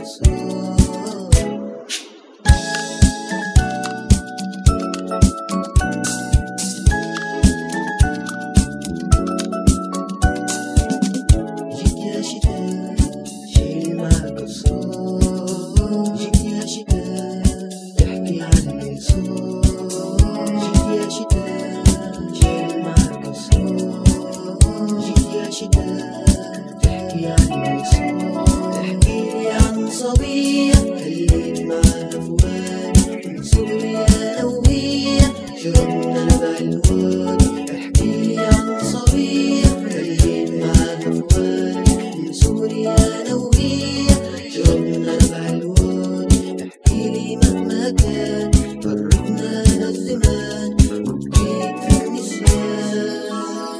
تحكيلي عن صبية خليت معاها فؤاد من صغري أنا وهي شربنا نبع الواد. احكيلي عن صبية خليت معاها فؤاد من صغري أنا وهي شربنا نبع الواد. احكيلي مهما كان فرقنا أنا الزمان وبكيت في النسيان.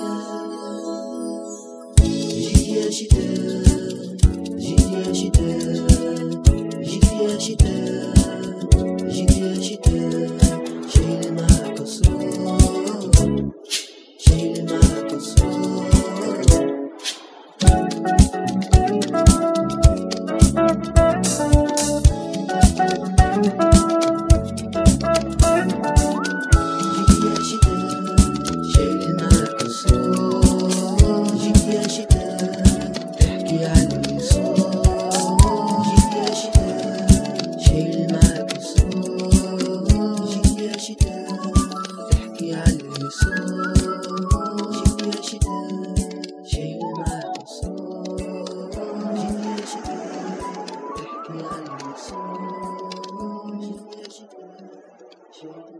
جيت يا شتاء جيت يا شتاء جيت يا شتاء جيت يا شتاء شايل معاك أسرار شايل معاك أسرار. جيت يا شتاء شايل معاك أسرار جيت يا شتاء تحكي عن اللي صار. جيت يا شتاء شايل معاك أسرار جيت يا شتاء تحكي عن اللي صار. جيت يا شتاء شايل معاك أسرار جيت يا شتاء تحكي عن اللي صار. جيت يا شتاء شايل